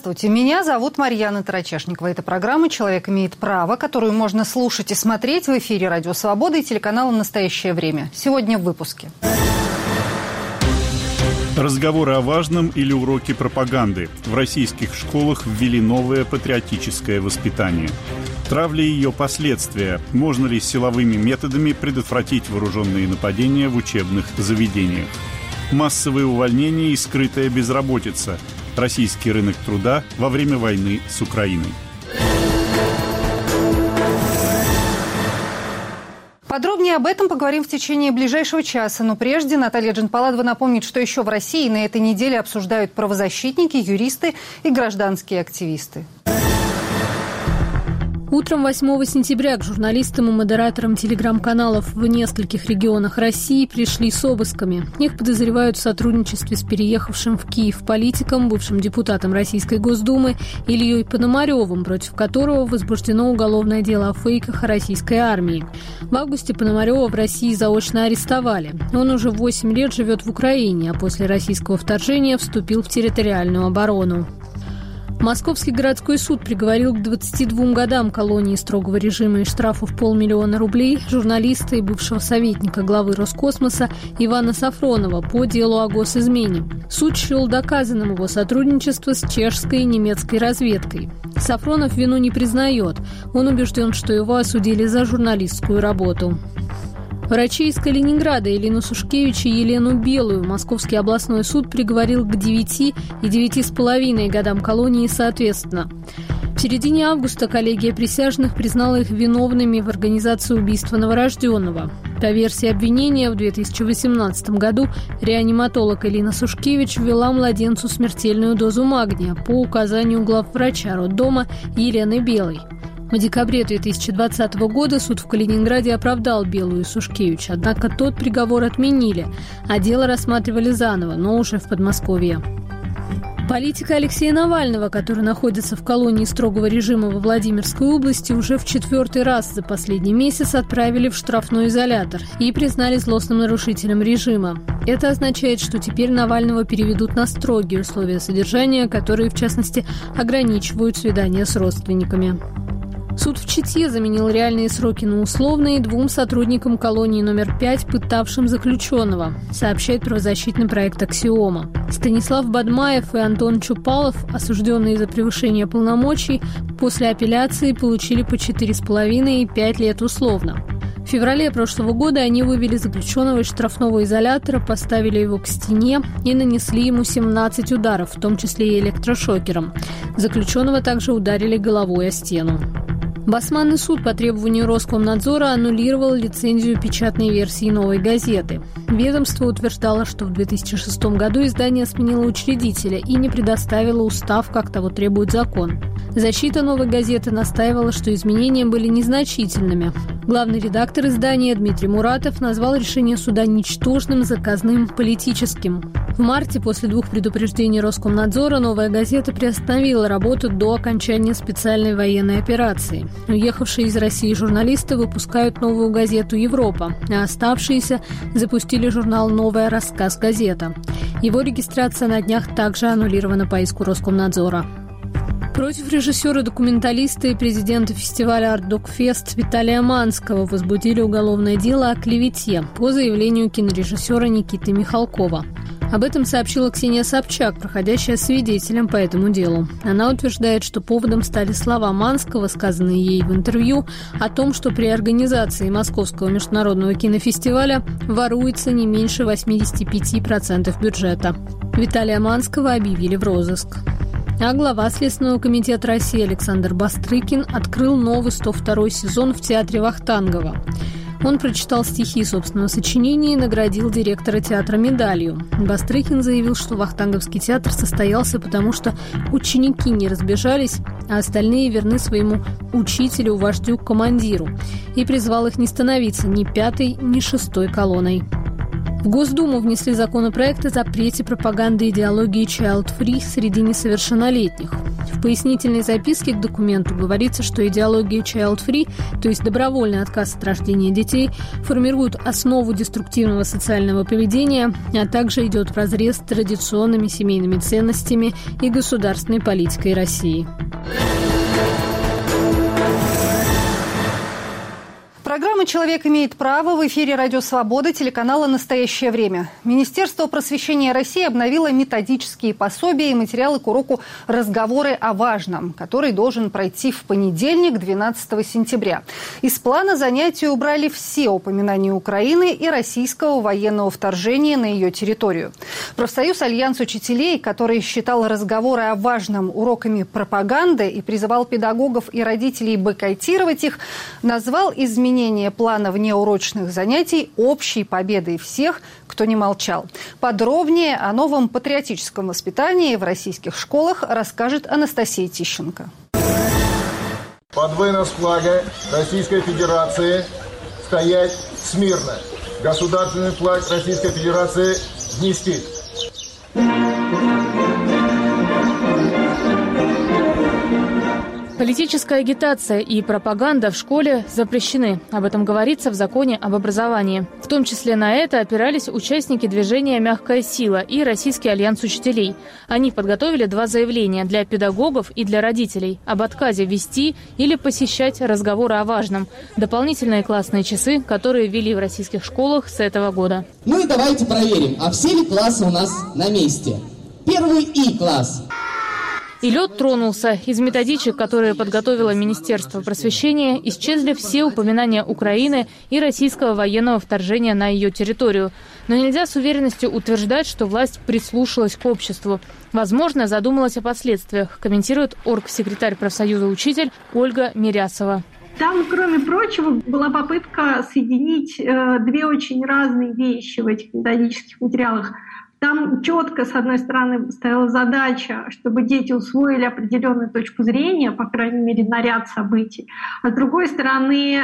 Здравствуйте, меня зовут Марьяна Тарачешникова. Это программа «Человек имеет право», которую можно слушать и смотреть в эфире «Радио Свобода» и телеканала «Настоящее время». Сегодня в выпуске. Разговоры о важном или уроки пропаганды. В российских школах ввели новое патриотическое воспитание. Травля и ее последствия. Можно ли силовыми методами предотвратить вооруженные нападения в учебных заведениях? Массовые увольнения и скрытая безработица. Российский рынок труда во время войны с Украиной. Подробнее об этом поговорим в течение ближайшего часа. Но прежде Наталья Джанпаладова напомнит, что еще в России на этой неделе обсуждают правозащитники, юристы и гражданские активисты. Утром 8 сентября к журналистам и модераторам телеграм-каналов в нескольких регионах России пришли с обысками. Их подозревают в сотрудничестве с переехавшим в Киев политиком, бывшим депутатом Российской Госдумы Ильей Пономаревым, против которого возбуждено уголовное дело о фейках о российской армии. В августе Пономарева в России заочно арестовали. Он уже 8 лет живет в Украине, а после российского вторжения вступил в территориальную оборону. Московский городской суд приговорил к 22 годам колонии строгого режима и штрафу в 500 000 рублей журналиста и бывшего советника главы Роскосмоса Ивана Сафронова по делу о госизмене. Суд счел доказанным его сотрудничество с чешской и немецкой разведкой. Сафронов вину не признает. Он убежден, что его осудили за журналистскую работу. Врачей из Калининграда Элину Сушкевич и Елену Белую Московский областной суд приговорил к 9 и 9,5 годам колонии соответственно. В середине августа коллегия присяжных признала их виновными в организации убийства новорожденного. По версии обвинения, в 2018 году реаниматолог Элина Сушкевич ввела младенцу смертельную дозу магния по указанию главврача роддома Елены Белой. В декабре 2020 года суд в Калининграде оправдал Белую и Сушкевич, однако тот приговор отменили, а дело рассматривали заново, но уже в Подмосковье. Политика Алексея Навального, который находится в колонии строгого режима во Владимирской области, уже в 4-й раз за последний месяц отправили в штрафной изолятор и признали злостным нарушителем режима. Это означает, что теперь Навального переведут на строгие условия содержания, которые, в частности, ограничивают свидания с родственниками. Суд в Чите заменил реальные сроки на условные 2 сотрудникам колонии номер 5, пытавшим заключенного, сообщает правозащитный проект «Аксиома». Станислав Бадмаев и Антон Чупалов, осужденные за превышение полномочий, после апелляции получили по 4,5 и 5 лет условно. В феврале прошлого года они вывели заключенного из штрафного изолятора, поставили его к стене и нанесли ему 17 ударов, в том числе и электрошокером. Заключенного также ударили головой о стену. Басманный суд по требованию Роскомнадзора аннулировал лицензию печатной версии «Новой газеты». Ведомство утверждало, что в 2006 году издание сменило учредителя и не предоставило устав, как того требует закон. Защита «Новой газеты» настаивала, что изменения были незначительными. Главный редактор издания Дмитрий Муратов назвал решение суда ничтожным, заказным, политическим. В марте, после 2 предупреждений Роскомнадзора, «Новая газета» приостановила работу до окончания специальной военной операции. Уехавшие из России журналисты выпускают новую газету «Европа», а оставшиеся запустили журнал «Новая рассказ-газета». Его регистрация на днях также аннулирована по иску Роскомнадзора. Против режиссера-документалиста и президента фестиваля «Артдокфест» Виталия Манского возбудили уголовное дело о клевете по заявлению кинорежиссера Никиты Михалкова. Об этом сообщила Ксения Собчак, проходящая свидетелем по этому делу. Она утверждает, что поводом стали слова Манского, сказанные ей в интервью, о том, что при организации Московского международного кинофестиваля воруется не меньше 85% бюджета. Виталия Манского объявили в розыск. А глава Следственного комитета России Александр Бастрыкин открыл новый 102-й сезон в театре Вахтангова. Он прочитал стихи собственного сочинения и наградил директора театра медалью. Бастрыкин заявил, что Вахтанговский театр состоялся потому, что ученики не разбежались, а остальные верны своему учителю, вождю, командиру, и призвал их не становиться ни 5-й, ни 6-й колонной. В Госдуму внесли законопроект о запрете пропаганды идеологии child-free среди несовершеннолетних. В В пояснительной записке к документу говорится, что идеология child-free, то есть добровольный отказ от рождения детей, формирует основу деструктивного социального поведения, а также идет вразрез с традиционными семейными ценностями и государственной политикой России. Программа «Человек имеет право» в эфире «Радио Свобода» телеканала «Настоящее время». Министерство просвещения России обновило методические пособия и материалы к уроку «Разговоры о важном», который должен пройти в понедельник, 12 сентября. Из плана занятий убрали все упоминания Украины и российского военного вторжения на ее территорию. Профсоюз «Альянс учителей», который считал разговоры о важном уроками пропаганды и призывал педагогов и родителей бойкотировать их, назвал изменения плана внеурочных занятий общей победой всех, кто не молчал. Подробнее о новом патриотическом воспитании в российских школах расскажет Анастасия Тищенко. Под вынос флага Российской Федерации стоять смирно. Государственный флаг Российской Федерации внести. Политическая агитация и пропаганда в школе запрещены. Об этом говорится в законе об образовании. В том числе на это опирались участники движения «Мягкая сила» и Российский альянс учителей. Они подготовили 2 заявления для педагогов и для родителей об отказе вести или посещать разговоры о важном. Дополнительные классные часы, которые ввели в российских школах с этого года. Ну и давайте проверим, а все ли классы у нас на месте? Первый И-класс. И лед тронулся. Из методичек, которые подготовило Министерство просвещения, исчезли все упоминания Украины и российского военного вторжения на ее территорию. Но нельзя с уверенностью утверждать, что власть прислушалась к обществу. Возможно, задумалась о последствиях, комментирует оргсекретарь профсоюза «Учитель» Ольга Мирясова. Там, кроме прочего, была попытка соединить 2 очень разные вещи в этих методических материалах. Там четко, с одной стороны, стояла задача, чтобы дети усвоили определенную точку зрения, по крайней мере, на ряд событий. А с другой стороны,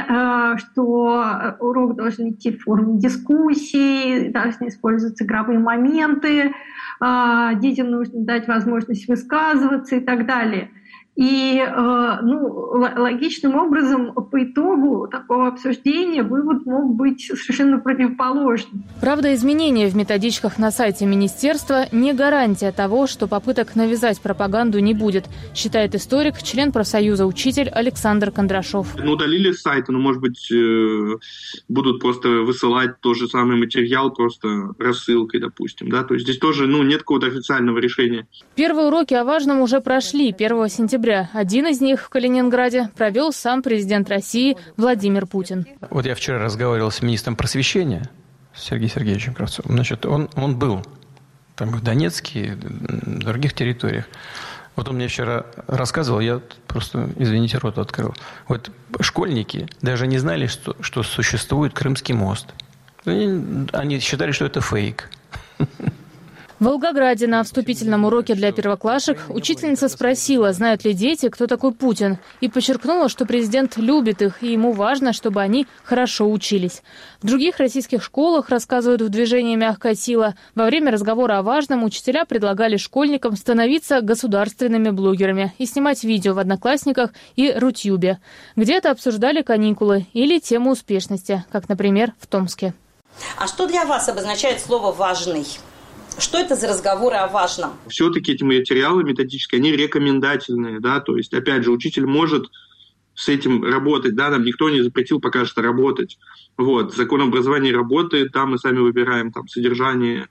что урок должен идти в форме дискуссии, должны использоваться игровые моменты, детям нужно дать возможность высказываться и так далее. И логичным образом по итогу такого обсуждения вывод мог быть совершенно противоположным. Правда, изменения в методичках на сайте министерства не гарантия того, что попыток навязать пропаганду не будет, считает историк, член профсоюза «Учитель» Александр Кондрашов. Удалили с сайта, может быть, будут просто высылать тот же самый материал, просто рассылкой, допустим. Да? То есть здесь тоже нет какого-то официального решения. Первые уроки о важном уже прошли 1 сентября. Один из них в Калининграде провел сам президент России Владимир Путин. Вот я вчера разговаривал с министром просвещения Сергеем Сергеевичем Кравцовым. Значит, он был там в Донецке и в других территориях. Вот он мне вчера рассказывал, я просто, извините, рот открыл. Вот школьники даже не знали, что существует Крымский мост. Они считали, что это фейк. В Волгограде на вступительном уроке для первоклашек учительница спросила, знают ли дети, кто такой Путин, и подчеркнула, что президент любит их, и ему важно, чтобы они хорошо учились. В других российских школах, рассказывают в движении «Мягкая сила», во время разговора о важном учителя предлагали школьникам становиться государственными блогерами и снимать видео в «Одноклассниках» и Рутюбе. Где-то обсуждали каникулы или тему успешности, как, например, в Томске. А что для вас обозначает слово «важный»? Что это за разговоры о важном? Все-таки эти материалы методические, они рекомендательные, да, то есть, опять же, учитель может с этим работать, да, нам никто не запретил пока что работать. Вот, закон образования работает, там мы сами выбираем там содержание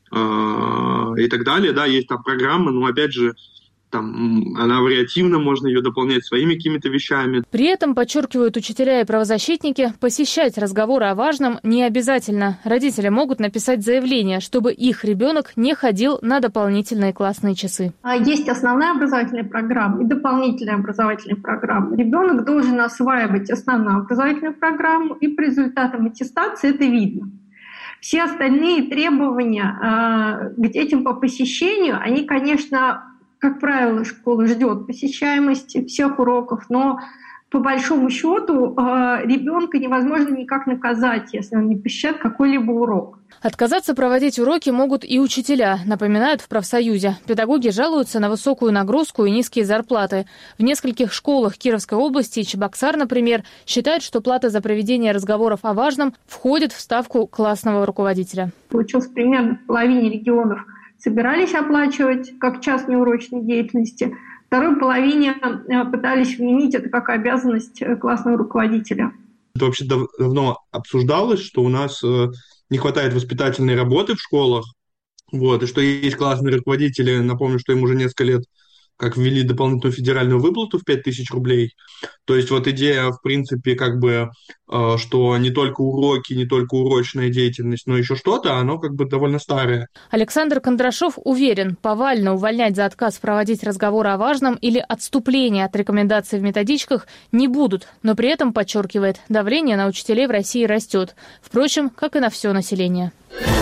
и так далее, да, есть там программа, но, опять же, там она вариативна, можно ее дополнять своими какими-то вещами. При этом, подчеркивают учителя и правозащитники, посещать разговоры о важном не обязательно. Родители могут написать заявление, чтобы их ребенок не ходил на дополнительные классные часы. Есть основная образовательная программа и дополнительная образовательная программа. Ребенок должен осваивать основную образовательную программу, и по результатам аттестации это видно. Все остальные требования к детям по посещению, они, конечно, как правило, школа ждет посещаемости всех уроков, но по большому счету ребенка невозможно никак наказать, если он не посещает какой-либо урок. Отказаться проводить уроки могут и учителя, напоминают в профсоюзе. Педагоги жалуются на высокую нагрузку и низкие зарплаты. В нескольких школах Кировской области, Чебоксар, например, считают, что плата за проведение разговоров о важном входит в ставку классного руководителя. Получился примерно в половине регионов собирались оплачивать как час неурочной деятельности, в второй половине пытались вменить это как обязанность классного руководителя. Это вообще давно обсуждалось, что у нас не хватает воспитательной работы в школах, и что есть классные руководители, напомню, что им уже несколько лет как ввели дополнительную федеральную выплату в 5000 рублей. То есть идея, в принципе, что не только уроки, не только урочная деятельность, но еще что-то, оно довольно старое. Александр Кондрашов уверен, повально увольнять за отказ проводить разговоры о важном или отступление от рекомендаций в методичках не будут, но при этом, подчеркивает, давление на учителей в России растет. Впрочем, как и на все население.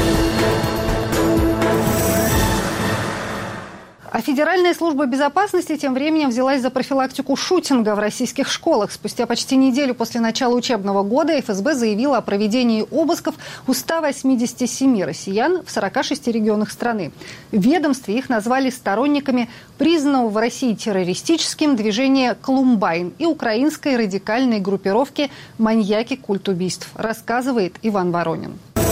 А Федеральная служба безопасности тем временем взялась за профилактику шутинга в российских школах. Спустя почти неделю после начала учебного года ФСБ заявила о проведении обысков у 187 россиян в 46 регионах страны. В ведомстве их назвали сторонниками признанного в России террористическим движения «Колумбайн» и украинской радикальной группировки «Маньяки. Культ убийств», рассказывает Иван Воронин.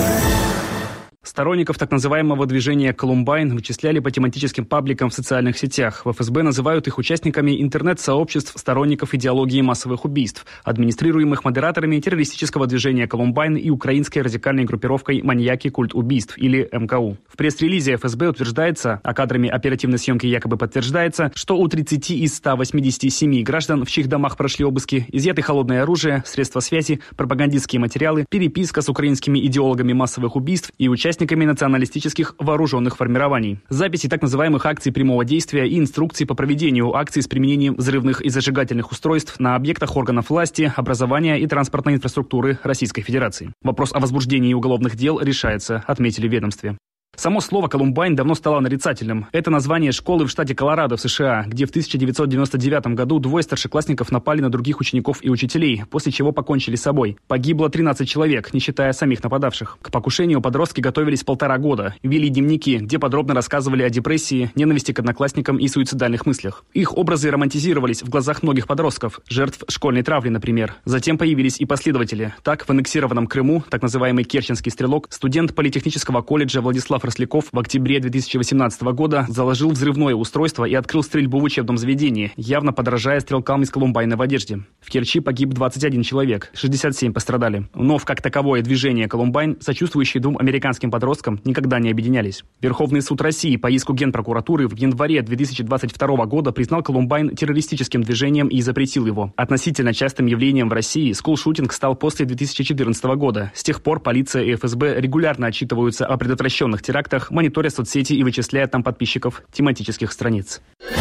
Сторонников так называемого движения «Колумбайн» вычисляли по тематическим пабликам в социальных сетях. В ФСБ называют их участниками интернет-сообществ сторонников идеологии массовых убийств, администрируемых модераторами террористического движения «Колумбайн» и украинской радикальной группировкой «Маньяки. Культ убийств» или МКУ. В пресс-релизе ФСБ утверждается, а кадрами оперативной съемки якобы подтверждается, что у 30 из 187 граждан, в чьих домах прошли обыски, изъяты холодное оружие, средства связи, пропагандистские материалы, переписка с украинскими идеологами массовых убийств и участниками националистических вооруженных формирований. Записи так называемых акций прямого действия и инструкции по проведению акций с применением взрывных и зажигательных устройств на объектах органов власти, образования и транспортной инфраструктуры Российской Федерации. Вопрос о возбуждении уголовных дел решается, отметили в ведомстве. Само слово «Колумбайн» давно стало нарицательным. Это название школы в штате Колорадо в США, где в 1999 году двое старшеклассников напали на других учеников и учителей, после чего покончили с собой. Погибло 13 человек, не считая самих нападавших. К покушению подростки готовились 1,5 года, вели дневники, где подробно рассказывали о депрессии, ненависти к одноклассникам и суицидальных мыслях. Их образы романтизировались в глазах многих подростков, жертв школьной травли, например. Затем появились и последователи. Так, в аннексированном Крыму, так называемый Керченский стрелок, студент политехнического колледжа Владислав Росляков в октябре 2018 года заложил взрывное устройство и открыл стрельбу в учебном заведении, явно подражая стрелкам из Колумбайна в одежде. В Керчи погиб 21 человек, 67 пострадали. Но в как таковое движение «Колумбайн» сочувствующие двум американским подросткам никогда не объединялись. Верховный суд России по иску Генпрокуратуры в январе 2022 года признал «Колумбайн» террористическим движением и запретил его. Относительно частым явлением в России скулшутинг стал после 2014 года. С тех пор полиция и ФСБ регулярно отчитываются о предотвращенных терактах, мониторя соцсети и вычисляя там подписчиков тематических страниц.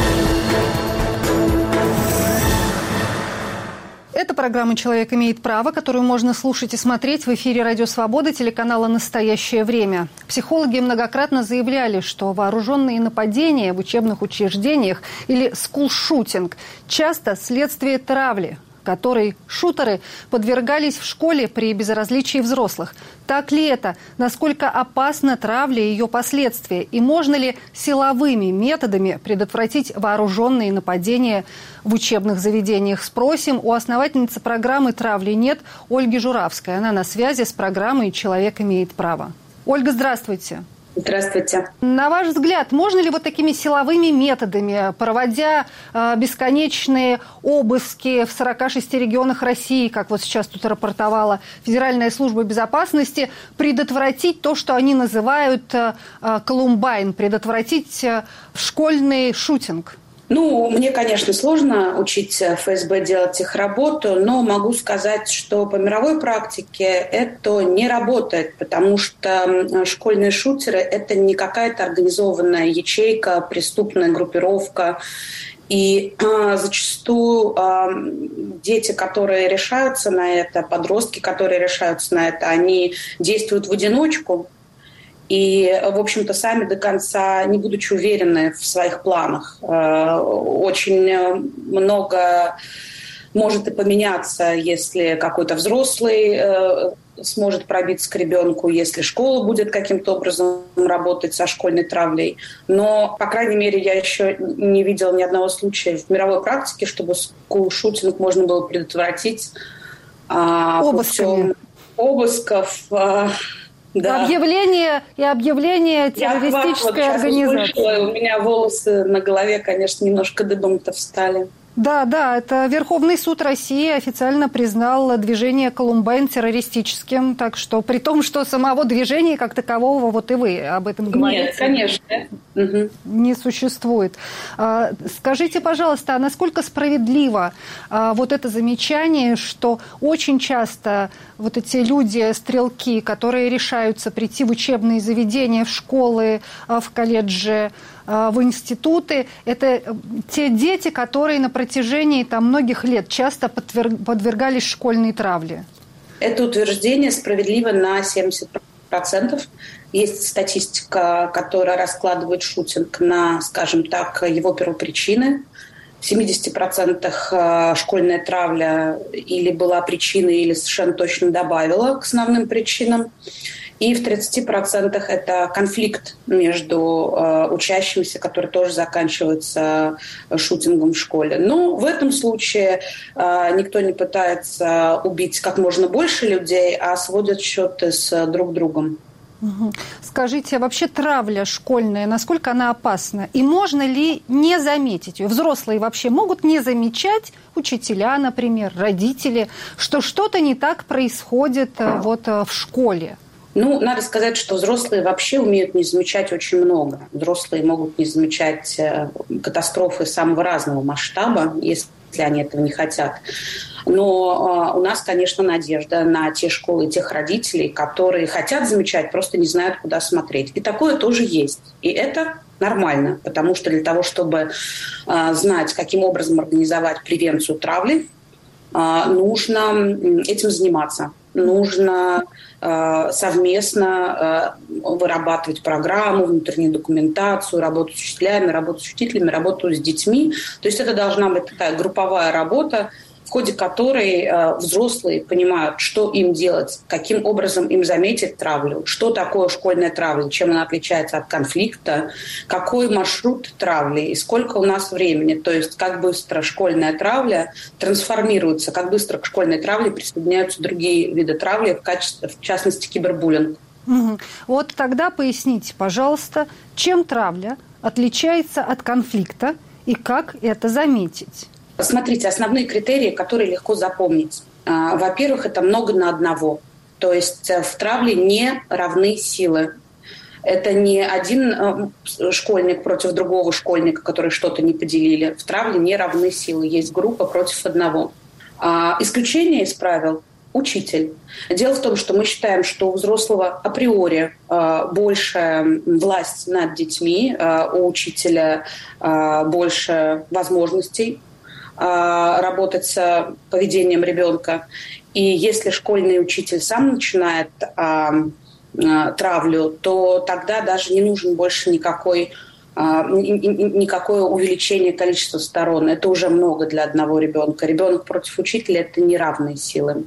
Это программа «Человек имеет право», которую можно слушать и смотреть в эфире «Радио Свобода» телеканала «Настоящее время». Психологи многократно заявляли, что вооруженные нападения в учебных учреждениях или скулшутинг часто следствие травли, которой шутеры подвергались в школе при безразличии взрослых. Так ли это? Насколько опасна травля и ее последствия? И можно ли силовыми методами предотвратить вооруженные нападения в учебных заведениях? Спросим у основательницы программы «Травли нет» Ольги Журавской. Она на связи с программой «Человек имеет право». Ольга, здравствуйте. Здравствуйте. На ваш взгляд, можно ли такими силовыми методами, проводя бесконечные обыски в 46 регионах России, как сейчас тут рапортовала Федеральная служба безопасности, предотвратить то, что они называют «Колумбайн», предотвратить школьный шутинг? Мне, конечно, сложно учить ФСБ делать их работу, но могу сказать, что по мировой практике это не работает, потому что школьные шутеры – это не какая-то организованная ячейка, преступная группировка. И зачастую дети, которые решаются на это, подростки, которые решаются на это, они действуют в одиночку. И, в общем-то, сами до конца, не будучи уверены в своих планах, очень много может и поменяться, если какой-то взрослый сможет пробиться к ребенку, если школа будет каким-то образом работать со школьной травлей. Но, по крайней мере, я еще не видела ни одного случая в мировой практике, чтобы скул-шутинг можно было предотвратить путем обысков. Да. Объявление террористической организации. У меня волосы на голове, конечно, немножко дыбом-то встали. Да, это Верховный суд России официально признал движение «Колумбайн» террористическим, так что при том, что самого движения как такового, вот и вы об этом говорите. Нет, конечно. Не существует. Скажите, пожалуйста, а насколько справедливо вот это замечание, что очень часто вот эти люди, стрелки, которые решаются прийти в учебные заведения, в школы, в колледжи, в институты, это те дети, которые на протяжении многих лет часто подвергались школьной травле? Это утверждение справедливо на 70%. Есть статистика, которая раскладывает шутинг на, скажем так, его первопричины. В 70% школьная травля или была причиной, или совершенно точно добавила к основным причинам. И в 30% это конфликт между учащимися, который тоже заканчивается шутингом в школе. Но в этом случае никто не пытается убить как можно больше людей, а сводят счеты с друг другом. Скажите, а вообще травля школьная, насколько она опасна? И можно ли не заметить ее? Взрослые вообще могут не замечать, учителя, например, родители, что что-то не так происходит в школе? Надо сказать, что взрослые вообще умеют не замечать очень много. Взрослые могут не замечать катастрофы самого разного масштаба, если они этого не хотят. Но у нас, конечно, надежда на те школы и тех родителей, которые хотят замечать, просто не знают, куда смотреть. И такое тоже есть. И это нормально, потому что для того, чтобы знать, каким образом организовать превенцию травли, нужно этим заниматься. Нужно совместно вырабатывать программу, внутреннюю документацию, работу с учителями, работу с учителями, работу с детьми. То есть это должна быть такая групповая работа, в ходе которой взрослые понимают, что им делать, каким образом им заметить травлю, что такое школьная травля, чем она отличается от конфликта, какой маршрут травли и сколько у нас времени. То есть как быстро школьная травля трансформируется, как быстро к школьной травле присоединяются другие виды травли, в частности кибербуллинг. Вот тогда поясните, пожалуйста, чем травля отличается от конфликта и как это заметить? Смотрите, основные критерии, которые легко запомнить. Во-первых, это много на одного. То есть в травле не равны силы. Это не один школьник против другого школьника, которые что-то не поделили. В травле не равны силы. Есть группа против одного. Исключение из правил – учитель. Дело в том, что мы считаем, что у взрослого априори больше власть над детьми, у учителя больше возможностей работать с поведением ребенка. И если школьный учитель сам начинает травлю, то тогда даже не нужен больше никакое увеличение количества сторон. Это уже много для одного ребенка. Ребенок против учителя – это неравные силы.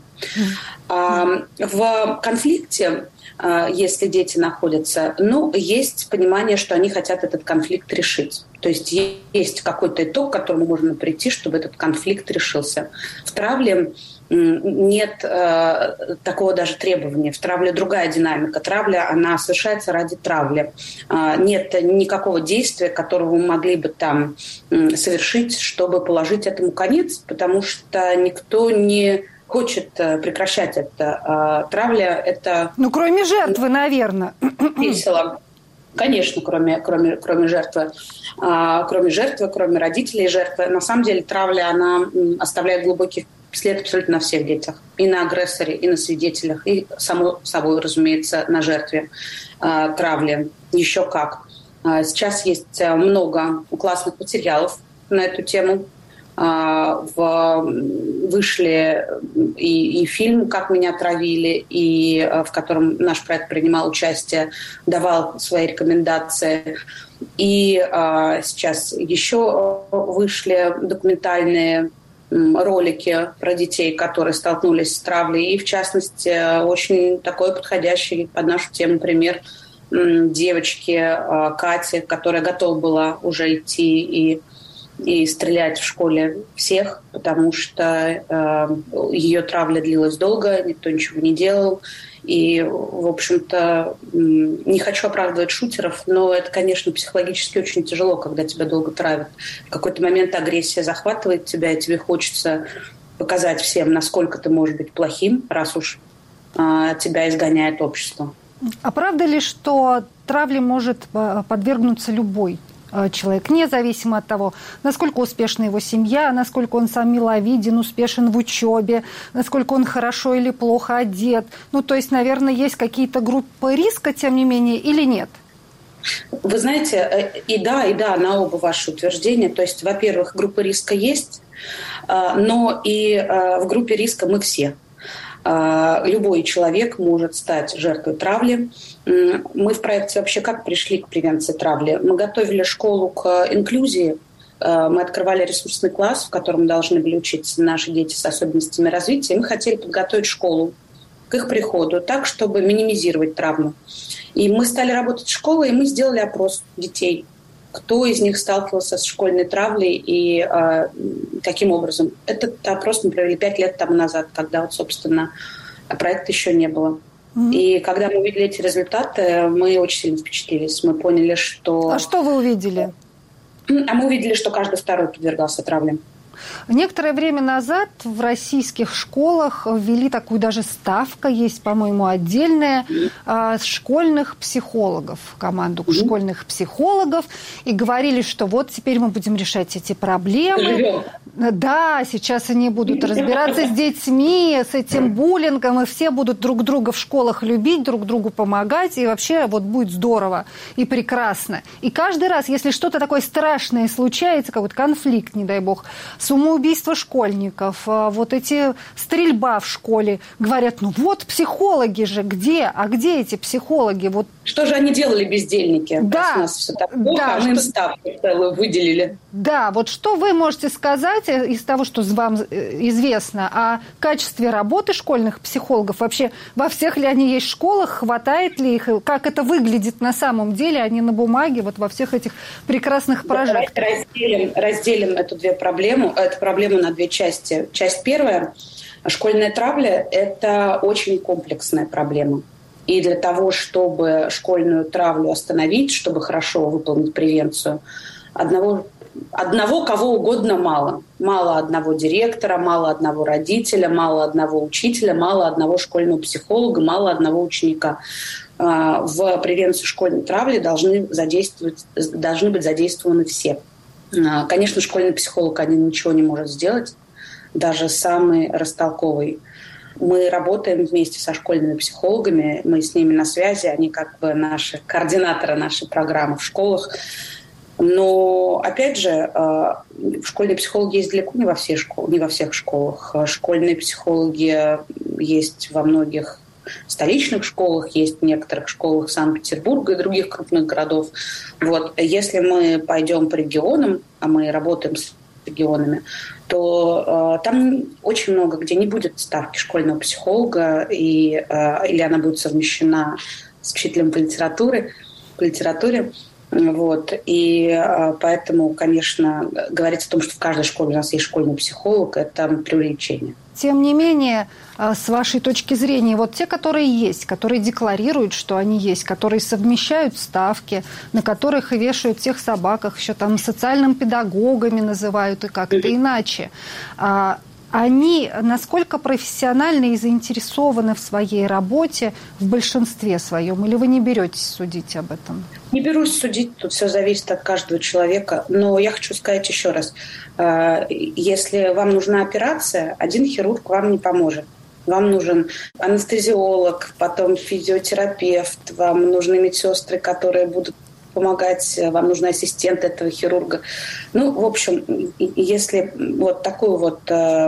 В конфликте, если дети находятся, есть понимание, что они хотят этот конфликт решить. То есть есть какой-то итог, к которому можно прийти, чтобы этот конфликт решился. В травле нет такого даже требования. В травле другая динамика. Травля, она совершается ради травли. Нет никакого действия, которого мы могли бы там совершить, чтобы положить этому конец, потому что никто не хочет прекращать это. Травля – это… кроме жертвы, наверное. Весело. Конечно, кроме жертвы. Кроме жертвы, кроме родителей жертвы. На самом деле травля, она оставляет глубокий след абсолютно на всех детях. И на агрессоре, и на свидетелях, и, само собой, разумеется, на жертве травли. Еще как. Сейчас есть много классных материалов на эту тему. Вышли и фильм «Как меня травили», и в котором наш проект принимал участие, давал свои рекомендации. И сейчас еще вышли документальные ролики про детей, которые столкнулись с травлей. И, в частности, очень такой подходящий под нашу тему пример девочки Кати, которая готова была уже идти и стрелять в школе всех, потому что ее травля длилась долго, никто ничего не делал. И, в общем-то, не хочу оправдывать шутеров, но это, конечно, психологически очень тяжело, когда тебя долго травят. В какой-то момент агрессия захватывает тебя, и тебе хочется показать всем, насколько ты можешь быть плохим, раз уж тебя изгоняет общество. А правда ли, что травле может подвергнуться любой человек, независимо от того, насколько успешна его семья, насколько он сам миловиден, успешен в учебе, насколько он хорошо или плохо одет? Ну, то есть, наверное, есть какие-то группы риска, тем не менее, или нет? Вы знаете, и да, на оба ваши утверждения. То есть, во-первых, группа риска есть, но и в группе риска мы все. Любой человек может стать жертвой травли. Мы в проекте вообще как пришли к превенции травли? Мы готовили школу к инклюзии. Мы открывали ресурсный класс, в котором должны были учиться наши дети с особенностями развития. Мы хотели подготовить школу к их приходу так, чтобы минимизировать травму. И мы стали работать в школе, и мы сделали опрос детей. Кто из них сталкивался с школьной травлей и каким образом. Этот опрос мы провели 5 лет тому назад, когда, вот, собственно, проекта еще не было. И когда мы увидели эти результаты, мы очень сильно впечатлились. Мы поняли, что... А что вы увидели? Мы увидели, что каждый второй подвергался травле. Некоторое время назад в российских школах ввели такую даже ставку, есть, по-моему, отдельная, школьных психологов, команду школьных психологов, и говорили, что вот теперь мы будем решать эти проблемы. Да, сейчас они будут разбираться с детьми, с этим буллингом, и все будут друг друга в школах любить, друг другу помогать, и вообще вот будет здорово и прекрасно. И каждый раз, если что-то такое страшное случается, какой-то конфликт, не дай бог, самоубийство школьников, вот эти стрельба в школе, говорят, ну вот психологи же, где? А где эти психологи? Вот. Что же они делали, бездельники? Да, у нас все так плохо, да, мы им ставку целую выделили. Да, вот что вы можете сказать из того, что вам известно о качестве работы школьных психологов? Вообще, во всех ли они есть школах, хватает ли их? Как это выглядит на самом деле, а не на бумаге, вот во всех этих прекрасных прожекторах? Давайте разделим эту проблему на 2 части. Часть первая. Школьная травля – это очень комплексная проблема. И для того, чтобы школьную травлю остановить, чтобы хорошо выполнить превенцию, одного кого угодно мало. Мало одного директора, мало одного родителя, мало одного учителя, мало одного школьного психолога, мало одного ученика. В превенцию школьной травли должны быть задействованы все. Конечно, школьный психолог один ничего не может сделать, даже самый растолковый. Мы работаем вместе со школьными психологами, мы с ними на связи, они как бы наши координаторы нашей программы в школах. Но, опять же, школьные психологи есть далеко не во всех школах. Школьные психологи есть во многих столичных школах, есть в некоторых школах Санкт-Петербурга и других крупных городов. Вот. Если мы пойдем по регионам, а мы работаем с регионами, то там очень много, где не будет ставки школьного психолога, или она будет совмещена с учителем по литературе. Вот. И поэтому, конечно, говорить о том, что в каждой школе у нас есть школьный психолог, это преувеличение. Тем не менее, с вашей точки зрения, вот те, которые есть, которые декларируют, что они есть, которые совмещают ставки, на которых и вешают всех собаках, еще там социальными педагогами называют и как-то иначе, они насколько профессиональны и заинтересованы в своей работе в большинстве своем? Или вы не беретесь судить об этом? Не берусь судить, тут все зависит от каждого человека. Но я хочу сказать еще раз. Если вам нужна операция, один хирург вам не поможет. Вам нужен анестезиолог, потом физиотерапевт, вам нужны медсестры, которые будут помогать, вам нужен ассистент этого хирурга. Ну, в общем, если вот такую вот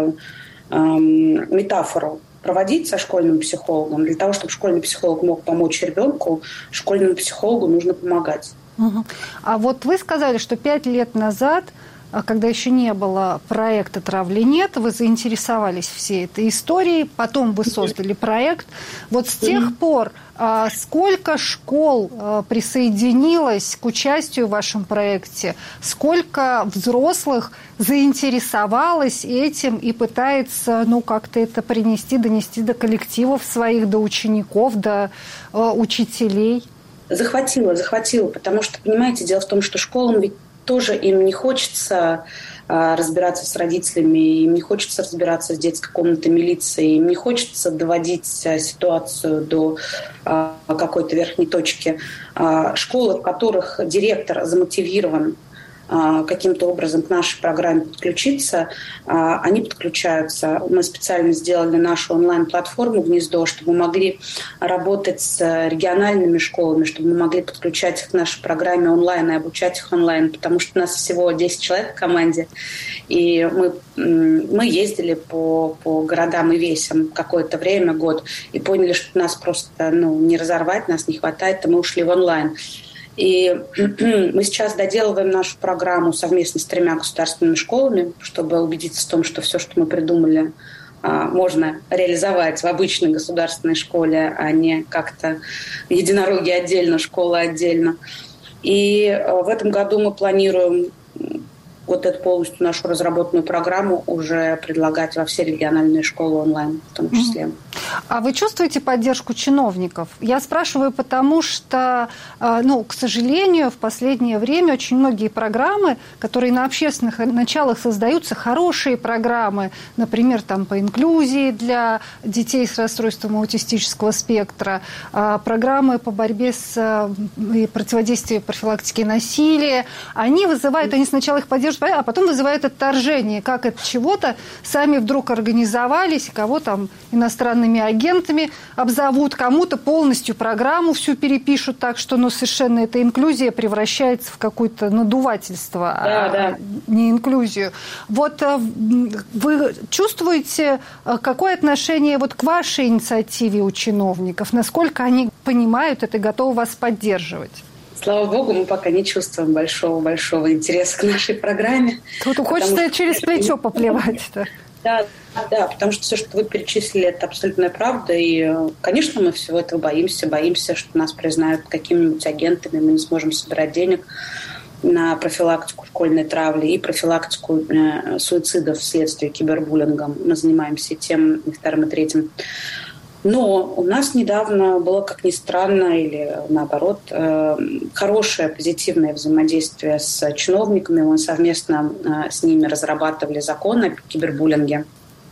метафору проводить со школьным психологом, для того, чтобы школьный психолог мог помочь ребенку, школьному психологу нужно помогать. А вот вы сказали, что 5 лет назад когда еще не было проекта «Травли нет», вы заинтересовались всей этой историей, потом вы создали проект. Вот с тех пор сколько школ присоединилось к участию в вашем проекте, сколько взрослых заинтересовалось этим и пытается как-то это донести до коллективов своих, до учеников, до учителей? Захватило, потому что, понимаете, дело в том, что школам ведь тоже им не хочется разбираться с родителями, им не хочется разбираться с детской комнатой милиции, им не хочется доводить ситуацию до какой-то верхней точки. Школы, в которых директор замотивирован каким-то образом к нашей программе подключиться, они подключаются. Мы специально сделали нашу онлайн-платформу «Гнездо», чтобы мы могли работать с региональными школами, чтобы мы могли подключать их к нашей программе онлайн и обучать их онлайн, потому что у нас всего 10 человек в команде, и мы ездили по городам и весям какое-то время, год, и поняли, что нас просто не разорвать, нас не хватает, и мы ушли в онлайн. И мы сейчас доделываем нашу программу совместно с 3 государственными школами, чтобы убедиться в том, что все, что мы придумали, можно реализовать в обычной государственной школе, а не как-то единороги отдельно, школа отдельно. И в этом году мы планируем вот эту полностью нашу разработанную программу уже предлагать во все региональные школы онлайн в том числе. А вы чувствуете поддержку чиновников? Я спрашиваю, потому что, к сожалению, в последнее время очень многие программы, которые на общественных началах создаются, хорошие программы, например, по инклюзии для детей с расстройством аутистического спектра, программы по борьбе и противодействию профилактике насилия, они сначала их поддерживают, а потом вызывают отторжение, как от чего-то сами вдруг организовались, кого иностранными агентами обзовут, кому-то полностью программу всю перепишут так, что совершенно эта инклюзия превращается в какое-то надувательство, а не инклюзию. Вот вы чувствуете, какое отношение к вашей инициативе у чиновников? Насколько они понимают это и готовы вас поддерживать? Слава богу, мы пока не чувствуем большого интереса к нашей программе. Тут хочется через плечо поплевать-то. Да, потому что все, что вы перечислили, это абсолютная правда. И, конечно, мы всего этого боимся, что нас признают какими-нибудь агентами, мы не сможем собирать денег на профилактику школьной травли и профилактику суицидов вследствие кибербуллинга. Мы занимаемся тем, и 2, и 3. Но у нас недавно было, как ни странно, или наоборот, хорошее позитивное взаимодействие с чиновниками. Мы совместно с ними разрабатывали закон о кибербуллинге.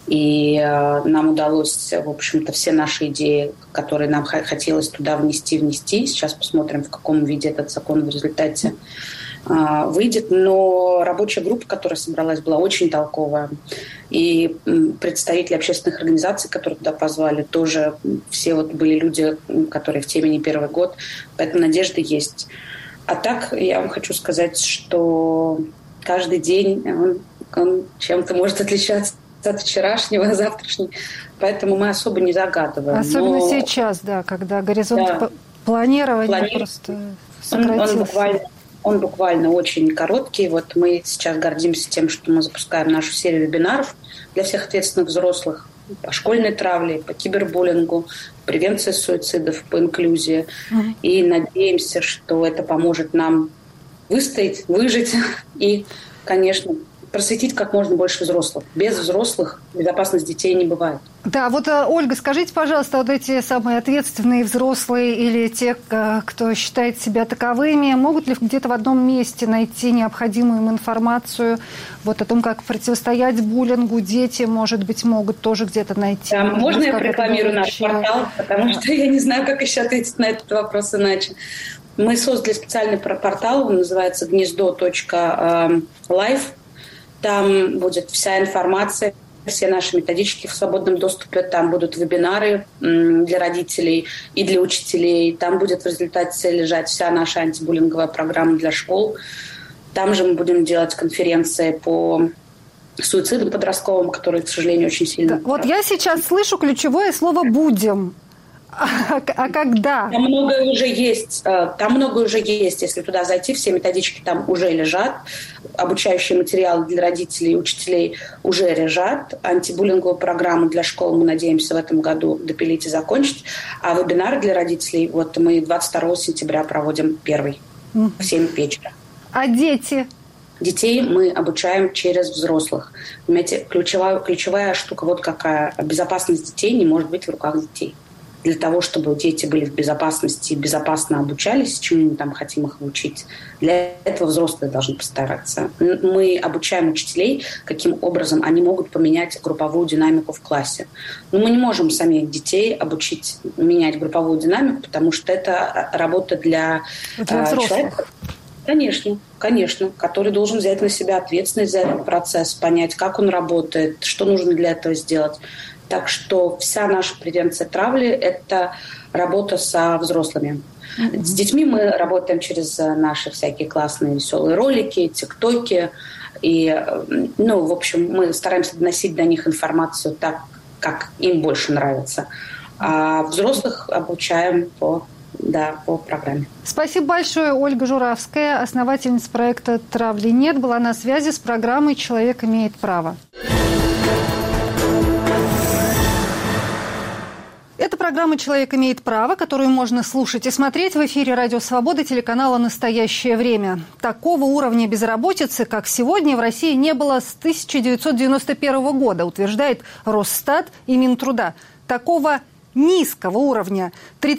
И нам удалось, в общем-то, все наши идеи, которые нам хотелось туда внести. Сейчас посмотрим, в каком виде этот закон в результате выйдет. Но рабочая группа, которая собралась, была очень толковая. И представители общественных организаций, которые туда позвали, тоже все были люди, которые в теме не первый год. Поэтому надежда есть. А так я вам хочу сказать, что каждый день он чем-то может отличаться от вчерашнего, завтрашнего. Поэтому мы особо не загадываем. Особенно сейчас, когда горизонт планирования просто сократился. Он буквально очень короткий. Вот мы сейчас гордимся тем, что мы запускаем нашу серию вебинаров для всех ответственных взрослых по школьной травле, по кибербуллингу, превенции суицидов, по инклюзии. И надеемся, что это поможет нам выстоять, выжить и, конечно, просветить как можно больше взрослых. Без взрослых безопасность детей не бывает. Да, Ольга, скажите, пожалуйста, эти самые ответственные взрослые или те, кто считает себя таковыми, могут ли где-то в одном месте найти необходимую им информацию о том, как противостоять буллингу? Дети, может быть, могут тоже где-то найти. Да, можно я прорекламирую наш портал, потому что я не знаю, как еще ответить на этот вопрос иначе. Мы создали специальный портал, он называется гнездо.life. Там будет вся информация, все наши методички в свободном доступе. Там будут вебинары для родителей и для учителей. Там будет в результате лежать вся наша антибуллинговая программа для школ. Там же мы будем делать конференции по суицидам подростковым, которые, к сожалению, очень сильно... Да, я сейчас слышу ключевое слово «будем». А когда? Там многое уже есть. Если туда зайти, все методички там уже лежат. Обучающие материалы для родителей и учителей уже лежат. Антибуллинговую программу для школ мы надеемся в этом году допилить и закончить. А вебинары для родителей вот мы 22 сентября проводим первый в 7 вечера. А дети? Детей мы обучаем через взрослых. Понимаете, ключевая штука вот какая. Безопасность детей не может быть в руках детей. Для того, чтобы дети были в безопасности и безопасно обучались, чему мы там хотим их учить, для этого взрослые должны постараться. Мы обучаем учителей, каким образом они могут поменять групповую динамику в классе. Но мы не можем самих детей обучить менять групповую динамику, потому что это работа для человека. Конечно, который должен взять на себя ответственность за этот процесс, понять, как он работает, что нужно для этого сделать. Так что вся наша превенция травли – это работа со взрослыми. С детьми мы работаем через наши всякие классные веселые ролики, тиктоки. И, в общем, мы стараемся доносить до них информацию так, как им больше нравится. А взрослых обучаем по программе. Спасибо большое. Ольга Журавская, основательница проекта «Травли нет», была на связи с программой «Человек имеет право». Это программа «Человек имеет право», которую можно слушать и смотреть в эфире «Радио Свобода» телеканала «Настоящее время». Такого уровня безработицы, как сегодня, в России не было с 1991 года, утверждает Росстат и Минтруда. Такого низкого уровня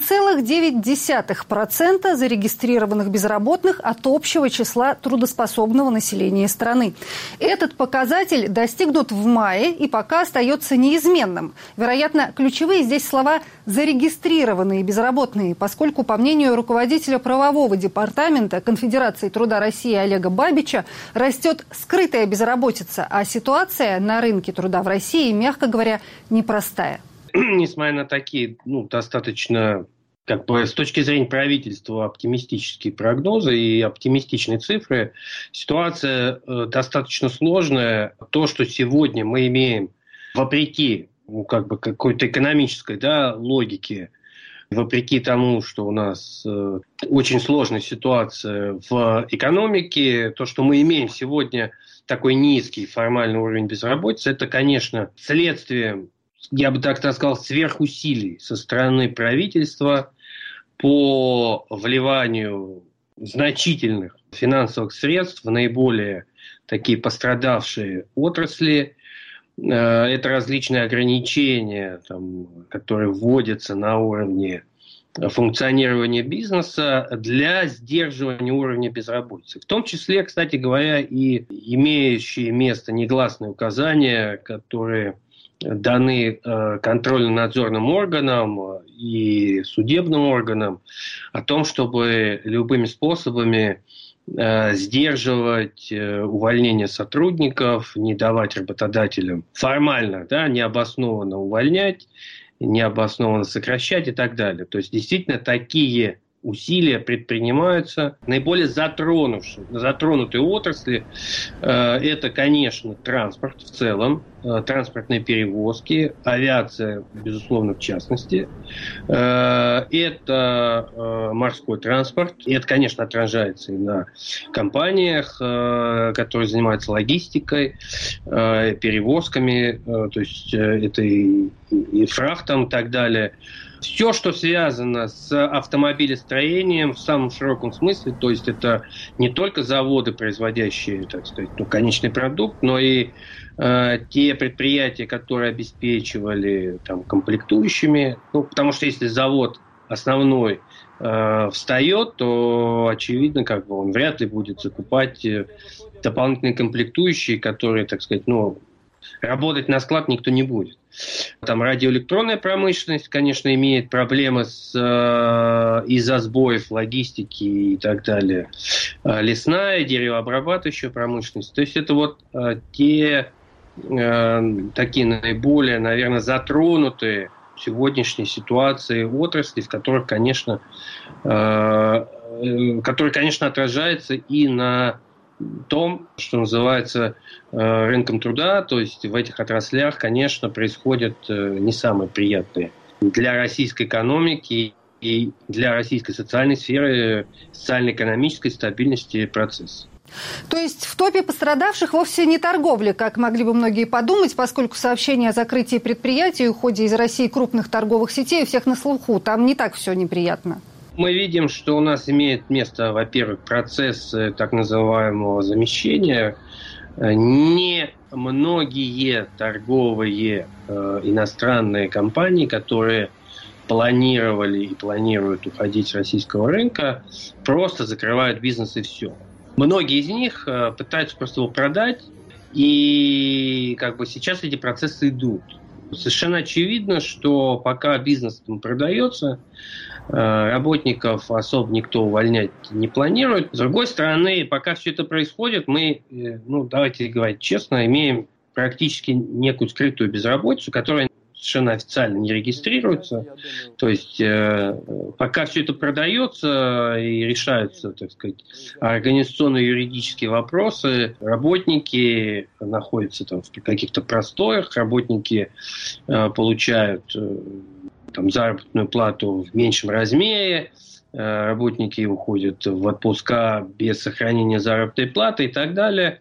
3,9% зарегистрированных безработных от общего числа трудоспособного населения страны. Этот показатель достигнут в мае и пока остается неизменным. Вероятно, ключевые здесь слова «зарегистрированные безработные», поскольку, по мнению руководителя правового департамента Конфедерации труда России Олега Бабича, растет скрытая безработица, а ситуация на рынке труда в России, мягко говоря, непростая. Несмотря на такие, достаточно, с точки зрения правительства, оптимистические прогнозы и оптимистичные цифры, ситуация достаточно сложная. То, что сегодня мы имеем, вопреки какой-то экономической логике, вопреки тому, что у нас очень сложная ситуация в экономике, то, что мы имеем сегодня такой низкий формальный уровень безработицы, это, конечно, следствие, я бы так сказал, сверхусилий со стороны правительства по вливанию значительных финансовых средств в наиболее такие пострадавшие отрасли. Это различные ограничения, которые вводятся на уровне функционирования бизнеса для сдерживания уровня безработицы. В том числе, кстати говоря, и имеющие место негласные указания, которые даны контрольно-надзорным органам и судебным органам о том, чтобы любыми способами сдерживать увольнение сотрудников, не давать работодателям формально, необоснованно увольнять, необоснованно сокращать и так далее. То есть действительно такие усилия предпринимаются. Наиболее затронутые отрасли это, конечно, транспорт в целом, транспортные перевозки, авиация, безусловно, в частности. Это морской транспорт. И это, конечно, отражается и на компаниях, которые занимаются логистикой, перевозками, то есть это и фрахтом и так далее. Все, что связано с автомобилестроением в самом широком смысле, то есть это не только заводы, производящие, так сказать, конечный продукт, но и те предприятия, которые обеспечивали комплектующими. Потому что если завод основной встает, то, очевидно, он вряд ли будет закупать дополнительные комплектующие, которые, так сказать, работать на склад никто не будет. Радиоэлектронная промышленность, конечно, имеет проблемы из-за сбоев логистики и так далее. Лесная, деревообрабатывающая промышленность. То есть это те такие наиболее, наверное, затронутые в сегодняшней ситуации отрасли, в которых, конечно, отражается и на том, что называется рынком труда, то есть в этих отраслях, конечно, происходят не самые приятные для российской экономики и для российской социальной сферы, социально-экономической стабильности процесс. То есть в топе пострадавших вовсе не торговля, как могли бы многие подумать, поскольку сообщения о закрытии предприятий и уходе из России крупных торговых сетей у всех на слуху. Там не так все неприятно. Мы видим, что у нас имеет место, во-первых, процесс так называемого замещения. Не многие торговые иностранные компании, которые планировали и планируют уходить с российского рынка, просто закрывают бизнес и все. Многие из них пытаются просто его продать, и сейчас эти процессы идут. Совершенно очевидно, что пока бизнес продается, работников особо никто увольнять не планирует. С другой стороны, пока все это происходит, мы, давайте говорить честно, имеем практически некую скрытую безработицу, которая совершенно официально не регистрируется. То есть пока все это продается и решаются, так сказать, организационно-юридические вопросы, работники находятся там в каких-то простоях, работники получают заработную плату в меньшем размере, работники уходят в отпуска без сохранения заработной платы и так далее.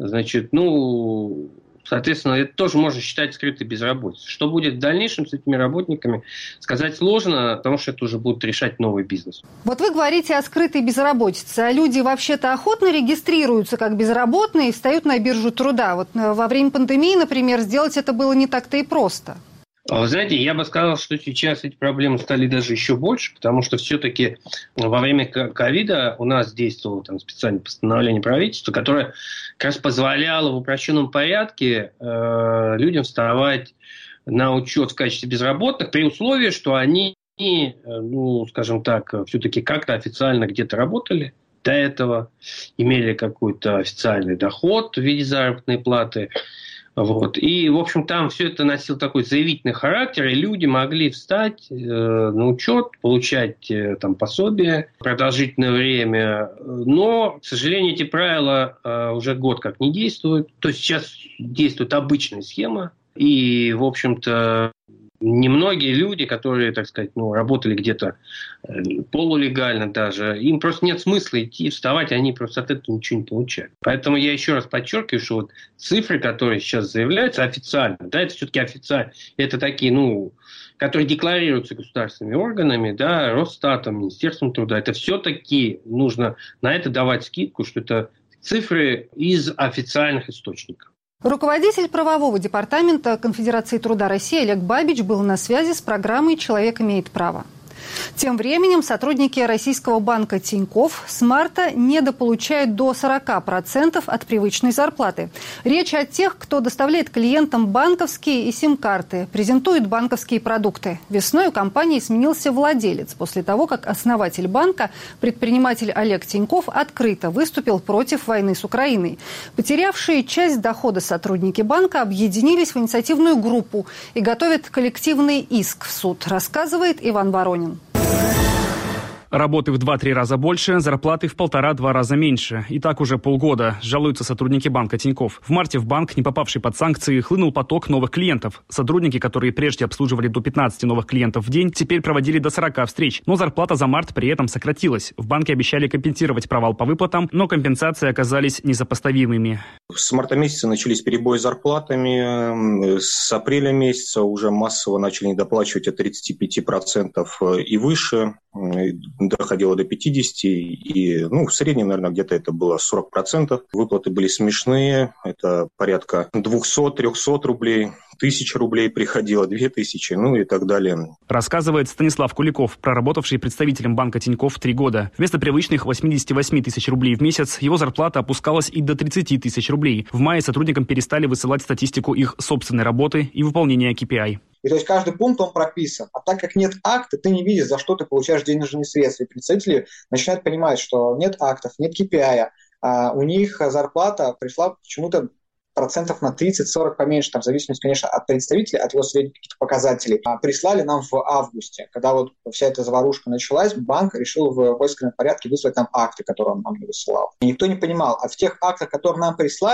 Соответственно, это тоже можно считать скрытой безработицей. Что будет в дальнейшем с этими работниками, сказать сложно, потому что это уже будут решать новый бизнес. Вот вы говорите о скрытой безработице, а люди вообще-то охотно регистрируются как безработные и встают на биржу труда. Вот во время пандемии, например, сделать это было не так-то и просто. Вы знаете, я бы сказал, что сейчас эти проблемы стали даже еще больше, потому что все-таки во время ковида у нас действовало специальное постановление правительства, которое как раз позволяло в упрощенном порядке людям вставать на учет в качестве безработных при условии, что они, все-таки как-то официально где-то работали до этого, имели какой-то официальный доход в виде заработной платы. И, в общем, там все это носило такой заявительный характер, и люди могли встать на учет, получать пособие продолжительное время. Но, к сожалению, эти правила уже год как не действуют. То есть сейчас действует обычная схема. И, в общем-то, немногие люди, которые, работали где-то полулегально даже, им просто нет смысла идти, вставать, они просто от этого ничего не получают. Поэтому я еще раз подчеркиваю, что цифры, которые сейчас заявляются официально, это все-таки официально, это такие, которые декларируются государственными органами, Росстатом, Министерством труда, это все-таки нужно на это давать скидку, что это цифры из официальных источников. Руководитель правового департамента Конфедерации труда России Олег Бабич был на связи с программой «Человек имеет право». Тем временем сотрудники российского банка Тинькофф с марта недополучают до 40% от привычной зарплаты. Речь о тех, кто доставляет клиентам банковские и сим-карты, презентует банковские продукты. Весной у компании сменился владелец после того, как основатель банка, предприниматель Олег Тинькофф, открыто выступил против войны с Украиной. Потерявшие часть дохода сотрудники банка объединились в инициативную группу и готовят коллективный иск в суд, рассказывает Иван Воронин. Работы в 2-3 раза больше, зарплаты в 1,5-2 раза меньше. И так уже полгода, жалуются сотрудники банка Тинькофф. В марте в банк, не попавший под санкции, хлынул поток новых клиентов. Сотрудники, которые прежде обслуживали до 15 новых клиентов в день, теперь проводили до 40 встреч. Но зарплата за март при этом сократилась. В банке обещали компенсировать провал по выплатам, но компенсации оказались несопоставимыми. С марта месяца начались перебои с зарплатами. С апреля месяца уже массово начали недоплачивать от 35% и выше. Доходило до 50%, и в среднем, наверное, где-то это было 40%. Выплаты были смешные, это порядка 200-300 рублей, 1000 рублей приходило, 2000, и так далее. Рассказывает Станислав Куликов, проработавший представителем банка Тинькофф 3 года. Вместо привычных 88 тысяч рублей в месяц его зарплата опускалась и до 30 тысяч рублей. В мае сотрудникам перестали высылать статистику их собственной работы и выполнения KPI. И то есть каждый пункт, он прописан. А так как нет акта, ты не видишь, за что ты получаешь денежные средства. И представители начинают понимать, что нет актов, нет KPI. У них зарплата пришла почему-то процентов на 30-40 поменьше, в зависимости, конечно, от представителя, от его средних каких-то показателей. Прислали нам в августе, когда вся эта заварушка началась, банк решил в экстренном порядке выслать нам акты, которые он нам не высылал. И никто не понимал, а в тех актах, которые нам прислали,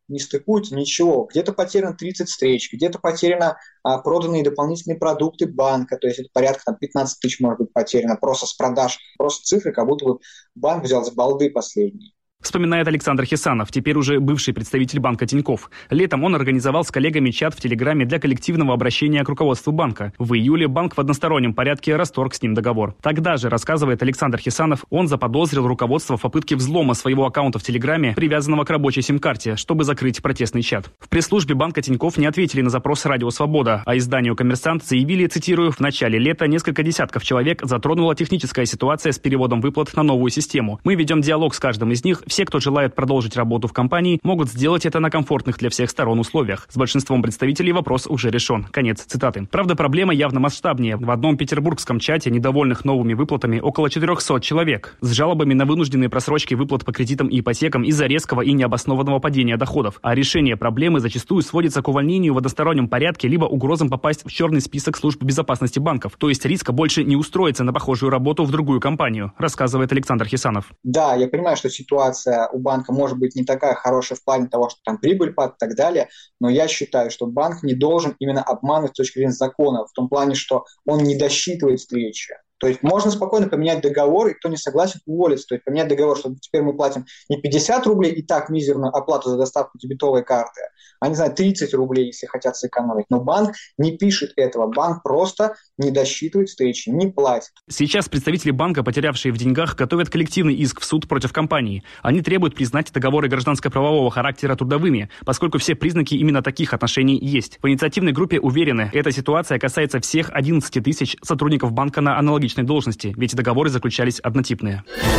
не стыкуются, ничего. Где-то потеряно 30 встреч, где-то потеряно проданные дополнительные продукты банка, то есть это порядка 15 тысяч может быть потеряно просто с продаж, просто цифры, как будто бы банк взял с балды последние. Вспоминает Александр Хисанов, теперь уже бывший представитель банка Тинькофф. Летом он организовал с коллегами чат в Телеграме для коллективного обращения к руководству банка. В июле банк в одностороннем порядке расторг с ним договор. Тогда же, рассказывает Александр Хисанов, он заподозрил руководство в попытке взлома своего аккаунта в Телеграме, привязанного к рабочей сим-карте, чтобы закрыть протестный чат. В пресс-службе банка Тинькофф не ответили на запрос «Радио Свобода», а изданию «Коммерсант» заявили, цитирую, в начале лета несколько десятков человек затронула техническая ситуация с переводом выплат на новую систему. Мы ведем диалог с каждым из них. Все, кто желает продолжить работу в компании, могут сделать это на комфортных для всех сторон условиях. С большинством представителей вопрос уже решен. Конец цитаты. Правда, проблема явно масштабнее. В одном петербургском чате недовольных новыми выплатами около 400 человек с жалобами на вынужденные просрочки выплат по кредитам и ипотекам из-за резкого и необоснованного падения доходов. А решение проблемы зачастую сводится к увольнению в одностороннем порядке либо угрозам попасть в черный список служб безопасности банков. То есть риска больше не устроиться на похожую работу в другую компанию, рассказывает Александр Хисанов. Да, я понимаю, что ситуация у банка может быть не такая хорошая в плане того, что там прибыль падает и так далее, но я считаю, что банк не должен именно обманывать с точки зрения закона, в том плане, что он не досчитывает встречи. То есть можно спокойно поменять договор, и кто не согласен, уволиться. То есть поменять договор, что теперь мы платим не 50 рублей и так мизерную оплату за доставку дебетовой карты, а, не знаю, 30 рублей, если хотят сэкономить. Но банк не пишет этого. Банк просто не досчитывает встречи, не платит. Сейчас представители банка, потерявшие в деньгах, готовят коллективный иск в суд против компании. Они требуют признать договоры гражданско-правового характера трудовыми, поскольку все признаки именно таких отношений есть. В инициативной группе уверены, эта ситуация касается всех 11 тысяч сотрудников банка на аналогичной должности, ведь договоры заключались однотипные.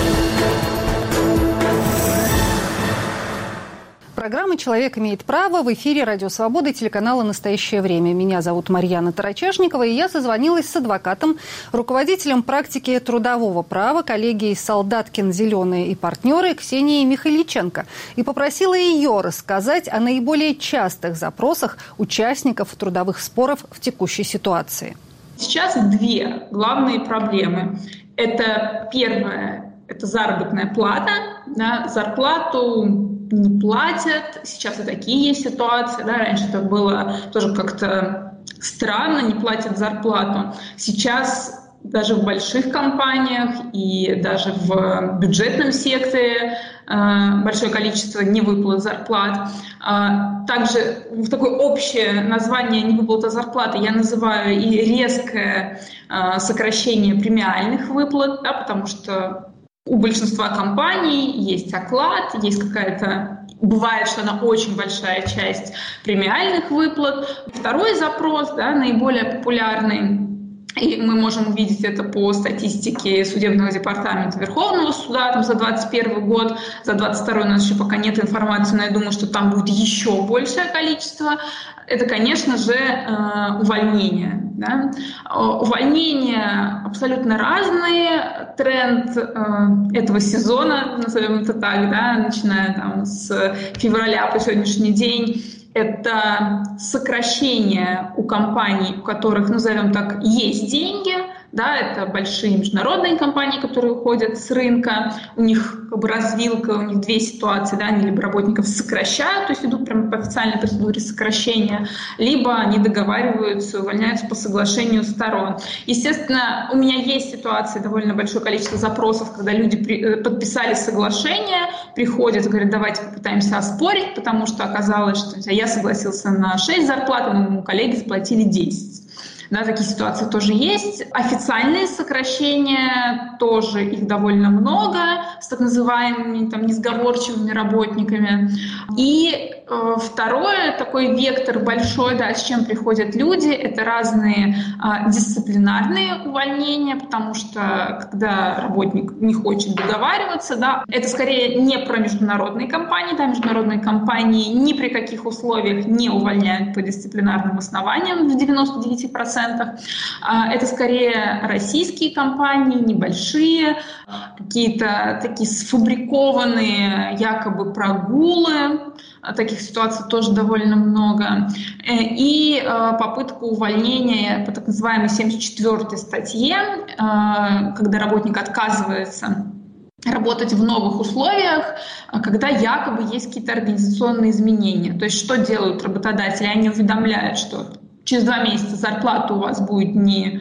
Программа «Человек имеет право» в эфире «Радио Свобода» и телеканала «Настоящее время». Меня зовут Марьяна Тарачешникова, и я созвонилась с адвокатом, руководителем практики трудового права коллегией «Солдаткин, Зеленые и партнеры» Ксенией Михайличенко и попросила ее рассказать о наиболее частых запросах участников трудовых споров в текущей ситуации. Сейчас две главные проблемы. Это первое – это заработная плата. Да, зарплату не платят. Сейчас и такие есть ситуации. Да, раньше это было тоже как-то странно, не платят зарплату. Сейчас даже в больших компаниях и даже в бюджетном секторе большое количество невыплат зарплат. Также в такое общее название невыплата зарплаты я называю и резкое сокращение премиальных выплат, да, потому что у большинства компаний есть оклад, есть какая-то, бывает, что она очень большая часть премиальных выплат. Второй запрос, да, наиболее популярный, и мы можем увидеть это по статистике Судебного департамента Верховного суда там, за 2021 год, за 2022 у нас еще пока нет информации, но я думаю, что там будет еще большее количество. Это, конечно же, увольнения. Да? Увольнения абсолютно разные. Тренд этого сезона, назовем это так, да, начиная там, с февраля по сегодняшний день, это сокращение у компаний, у которых, назовем так, есть деньги. Да, это большие международные компании, которые уходят с рынка, у них как бы развилка, у них две ситуации, да, они либо работников сокращают, то есть идут прямо по официальной процедуре сокращения, либо они договариваются, увольняются по соглашению сторон. Естественно, у меня есть ситуации, довольно большое количество запросов, когда люди подписали соглашение, приходят и говорят, давайте попытаемся оспорить, потому что оказалось, что я согласился на 6 зарплат, а моему коллеге заплатили 10. Да, такие ситуации тоже есть. Официальные сокращения, тоже их довольно много, с так называемыми там, несговорчивыми работниками. И второе, такой вектор большой, да, с чем приходят люди, это разные дисциплинарные увольнения, потому что когда работник не хочет договариваться, да, это скорее не про международные компании, да, международные компании ни при каких условиях не увольняют по дисциплинарным основаниям в 99%. Это скорее российские компании, небольшие, какие-то такие сфабрикованные якобы прогулы. Таких ситуаций тоже довольно много. И попытку увольнения по так называемой 74-й статье, когда работник отказывается работать в новых условиях, когда якобы есть какие-то организационные изменения. То есть что делают работодатели? Они уведомляют, что через 2 месяца зарплата у вас будет не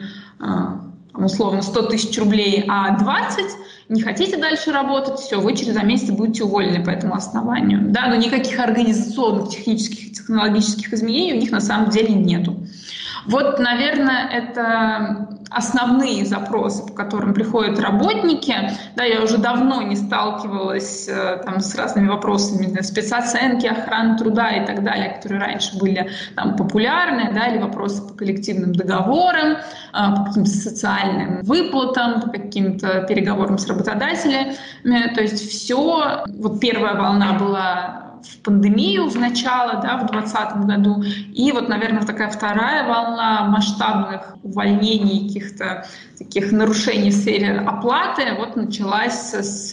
условно 100 тысяч рублей, а 20, не хотите дальше работать, все, вы через 2 месяца будете уволены по этому основанию. Да, но никаких организационных, технических, технологических изменений у них на самом деле нету. Вот, наверное, это основные запросы, по которым приходят работники. Да, я уже давно не сталкивалась там, с разными вопросами спецоценки, охраны труда и так далее, которые раньше были там, популярны, да, или вопросы по коллективным договорам, по каким-то социальным выплатам, по каким-то переговорам с работодателями. То есть все. Вот первая волна была в пандемию в начало, да, в 2020 году. И вот, наверное, такая вторая волна масштабных увольнений, каких-то таких нарушений в сфере оплаты вот началась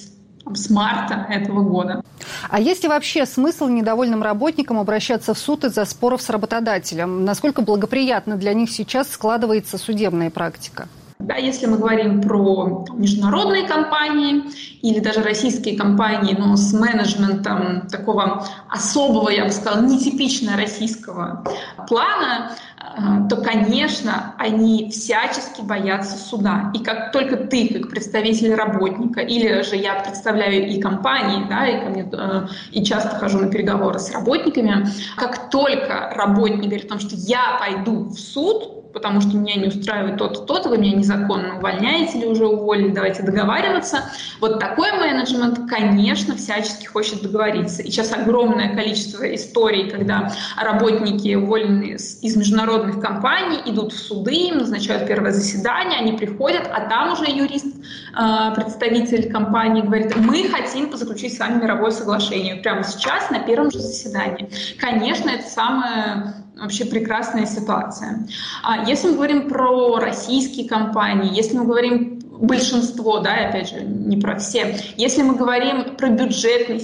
с марта этого года. А есть ли вообще смысл недовольным работникам обращаться в суд из-за споров с работодателем? Насколько благоприятно для них сейчас складывается судебная практика? Да, если мы говорим про международные компании или даже российские компании, но с менеджментом такого особого, я бы сказала, нетипично российского плана, то, конечно, они всячески боятся суда. И как только ты, как представитель работника, или же я представляю и компании, да, и ко мне и часто хожу на переговоры с работниками, как только работник говорит о том, что я пойду в суд, потому что меня не устраивает то-то, то-то, вы меня незаконно увольняете или уже уволили, давайте договариваться. Вот такой менеджмент, конечно, всячески хочет договориться. И сейчас огромное количество историй, когда работники, уволенные из международных компаний, идут в суды, им назначают первое заседание, они приходят, а там уже юрист, представитель компании говорит, мы хотим заключить с вами мировое соглашение прямо сейчас на первом же заседании. Конечно, это самое вообще прекрасная ситуация. Если мы говорим про российские компании, если мы говорим большинство, да, опять же, не про все, если мы говорим про бюджетный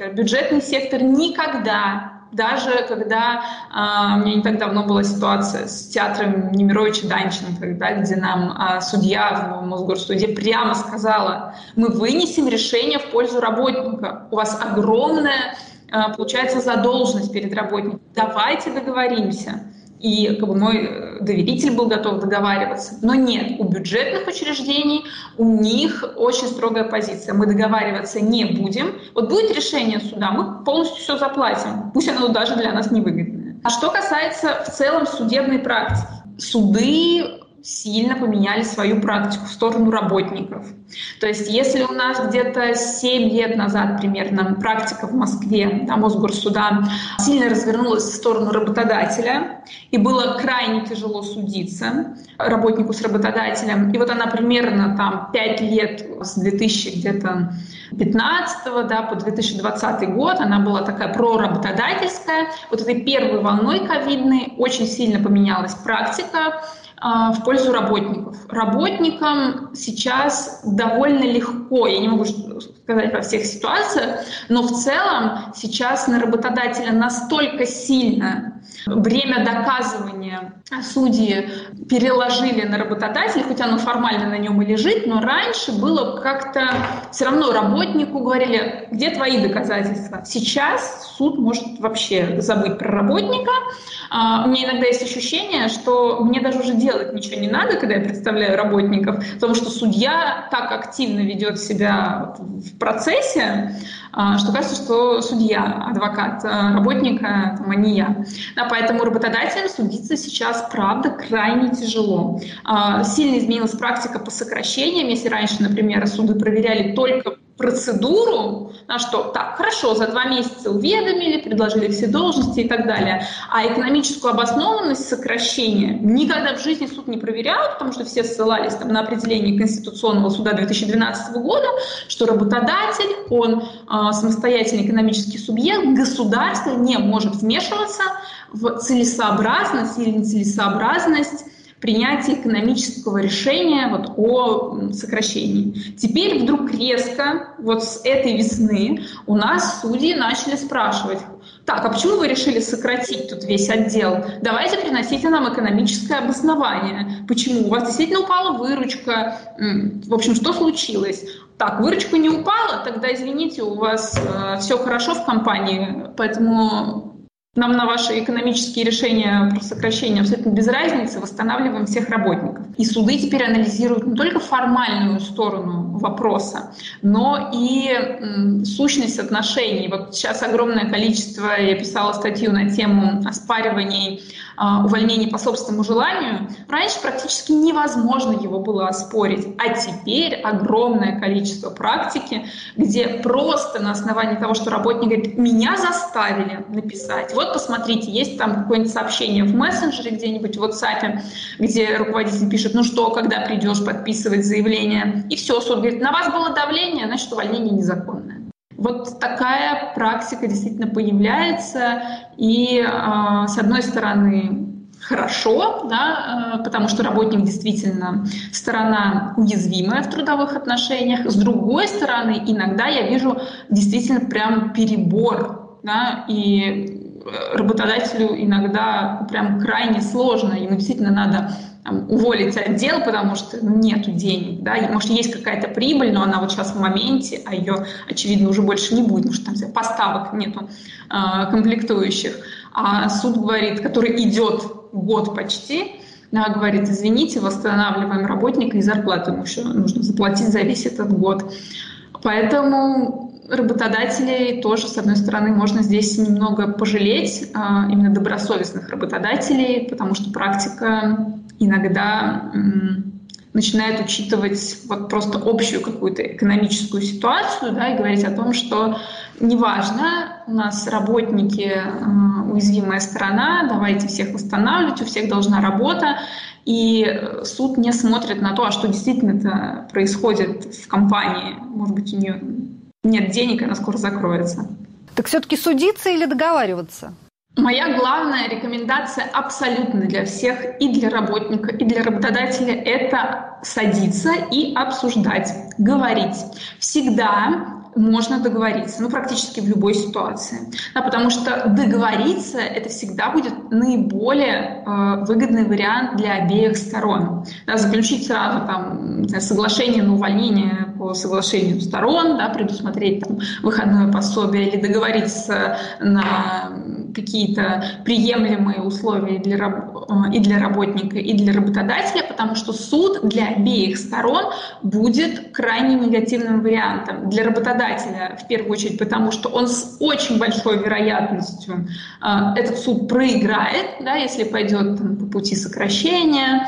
сектор никогда, даже когда у меня не так давно была ситуация с театром Немировича Данченко, да, где нам судья в Мосгорсуде прямо сказала, мы вынесем решение в пользу работника, у вас огромная получается задолженность перед работником. Давайте договоримся. И как бы мой доверитель был готов договариваться. Но нет, у бюджетных учреждений у них очень строгая позиция. Мы договариваться не будем. Вот будет решение суда, мы полностью все заплатим. Пусть оно даже для нас невыгодное. А что касается в целом судебной практики. Суды сильно поменяли свою практику в сторону работников. То есть если у нас где-то 7 лет назад примерно практика в Москве, да, Мосгорсуда, сильно развернулась в сторону работодателя, и было крайне тяжело судиться работнику с работодателем, и вот она примерно там 5 лет с 2015 да, по 2020 год, она была такая проработодательская. Вот этой первой волной ковидной очень сильно поменялась практика в пользу работников. Работникам сейчас довольно легко, я не могу сказать во всех ситуациях, но в целом сейчас на работодателя настолько сильно бремя доказывания судьи переложили на работодателя, хоть оно формально на нем и лежит, но раньше было как-то все равно работнику говорили, где твои доказательства. Сейчас суд может вообще забыть про работника. У меня иногда есть ощущение, что мне даже уже делать ничего не надо, когда я представляю работников, потому что судья так активно ведет себя в процессе, что кажется, что судья, адвокат работника, а не я. Да, поэтому работодателям судиться сейчас, правда, крайне тяжело. Сильно изменилась практика по сокращениям. Если раньше, например, суды проверяли только процедуру, на что так, хорошо, за 2 месяца уведомили, предложили все должности и так далее. А экономическую обоснованность сокращения никогда в жизни суд не проверял, потому что все ссылались там, на определение Конституционного суда 2012 года, что работодатель, он самостоятельный экономический субъект, государство не может вмешиваться в целесообразность или нецелесообразность принятия экономического решения вот о сокращении. Теперь вдруг резко, вот с этой весны, у нас судьи начали спрашивать, Так, а почему вы решили сократить тут весь отдел? Давайте приносите нам экономическое обоснование. Почему? У вас действительно упала выручка. В общем, что случилось? Так, выручка не упала, тогда, извините, у вас все хорошо в компании, поэтому нам на ваши экономические решения про сокращение абсолютно без разницы, восстанавливаем всех работников. И суды теперь анализируют не только формальную сторону вопроса, но и сущность отношений. Вот сейчас огромное количество, я писала статью на тему оспариваний увольнений по собственному желанию. Раньше практически невозможно его было оспорить, а теперь огромное количество практики, где просто на основании того, что работник говорит, меня заставили написать. Вот посмотрите, есть там какое-нибудь сообщение в мессенджере где-нибудь в WhatsApp, где руководитель пишет, ну что, когда придешь подписывать заявление, и все, суд говорит, на вас было давление, значит увольнение незаконное. Вот такая практика действительно появляется, и с одной стороны хорошо, да, потому что работник действительно сторона уязвимая в трудовых отношениях, с другой стороны иногда я вижу действительно прям перебор, да, и работодателю иногда прям крайне сложно, ему действительно надо уволить отдел, потому что нету денег, да, может, есть какая-то прибыль, но она вот сейчас в моменте, а ее, очевидно, уже больше не будет, потому что там поставок нету комплектующих. А суд говорит, который идет год почти, да, говорит, извините, восстанавливаем работника и зарплату ему еще нужно заплатить за весь этот год. Поэтому работодателей тоже, с одной стороны, можно здесь немного пожалеть, именно добросовестных работодателей, потому что практика иногда начинает учитывать вот просто общую какую-то экономическую ситуацию, да, и говорить о том, что неважно, у нас работники уязвимая сторона, давайте всех восстанавливать, у всех должна работа, и суд не смотрит на то, а что действительно-то происходит в компании. Может быть, у нее нет денег, она скоро закроется. Так все-таки судиться или договариваться? Моя главная рекомендация абсолютно для всех, и для работника, и для работодателя, это садиться и обсуждать, говорить. Всегда можно договориться, практически в любой ситуации. Да, потому что договориться — это всегда будет наиболее выгодный вариант для обеих сторон. Да, заключить сразу там соглашение на увольнение по соглашению сторон, да, предусмотреть там выходное пособие или договориться на какие-то приемлемые условия и для работника, и для работодателя, потому что суд для обеих сторон будет крайне негативным вариантом. Для работодателя в первую очередь, потому что он с очень большой вероятностью этот суд проиграет, да, если пойдет по пути сокращения.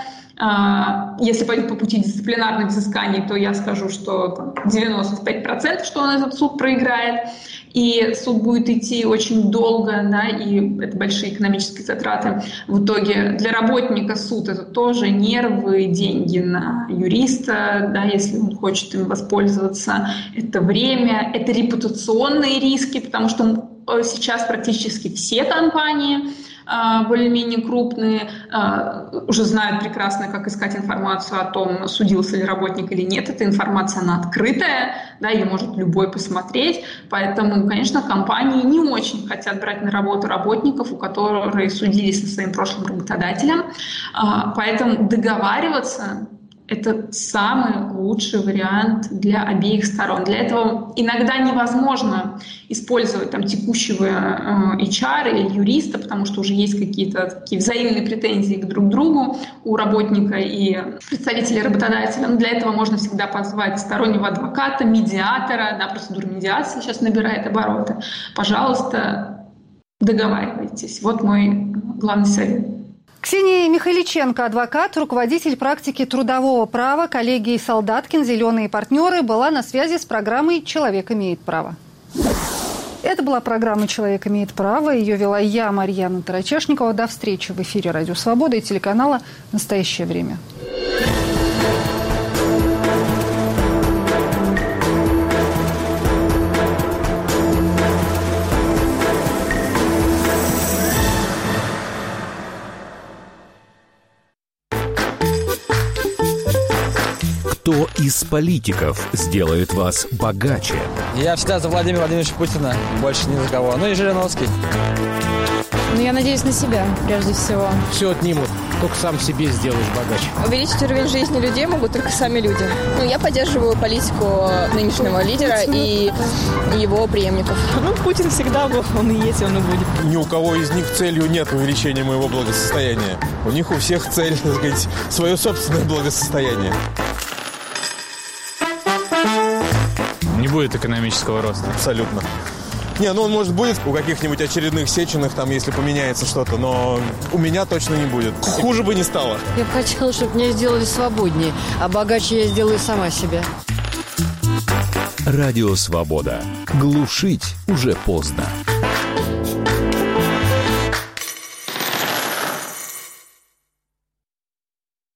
Если пойдет по пути дисциплинарных взысканий, то я скажу, что 95%, что он этот суд проиграет. И суд будет идти очень долго, да, и это большие экономические затраты. В итоге для работника суд — это тоже нервы, деньги на юриста, да, если он хочет им воспользоваться. Это время, это репутационные риски, потому что сейчас практически все компании более-менее крупные уже знают прекрасно, как искать информацию о том, судился ли работник или нет. Эта информация, она открытая, да, ее может любой посмотреть. Поэтому, конечно, компании не очень хотят брать на работу работников, у которых судились со своим прошлым работодателем. Поэтому договариваться — это самый лучший вариант для обеих сторон. Для этого иногда невозможно использовать там текущего HR или юриста, потому что уже есть какие-то такие взаимные претензии друг к другу у работника и представителя работодателя. Но для этого можно всегда позвать стороннего адвоката, медиатора. Да, процедура медиации сейчас набирает обороты. Пожалуйста, договаривайтесь. Вот мой главный совет. Ксения Михайличенко, адвокат, руководитель практики трудового права коллегии Солдаткин, «Зеленые партнеры», была на связи с программой «Человек имеет право». Это была программа «Человек имеет право». Ее вела я, Марьяна Тарачешникова. До встречи в эфире «Радио Свобода» и телеканала «Настоящее время». Кто из политиков сделает вас богаче? Я всегда за Владимира Владимировича Путина, больше ни за кого. Ну и Жириновский. Ну, я надеюсь на себя, прежде всего. Все отнимут, только сам себе сделаешь богаче. Увеличить уровень жизни людей могут только сами люди. Ну, я поддерживаю политику нынешнего лидера и его преемников. Ну, Путин всегда был, он и есть, он и будет. Ни у кого из них целью нет увеличения моего благосостояния. У них у всех цель, так сказать, свое собственное благосостояние. Не будет экономического роста. Абсолютно. Не, ну он, может, будет у каких-нибудь очередных Сеченых, там, если поменяется что-то, но у меня точно не будет. Хуже бы не стало. Я бы хотела, чтобы меня сделали свободнее, а богаче я сделаю сама себя. Радио «Свобода». Глушить уже поздно.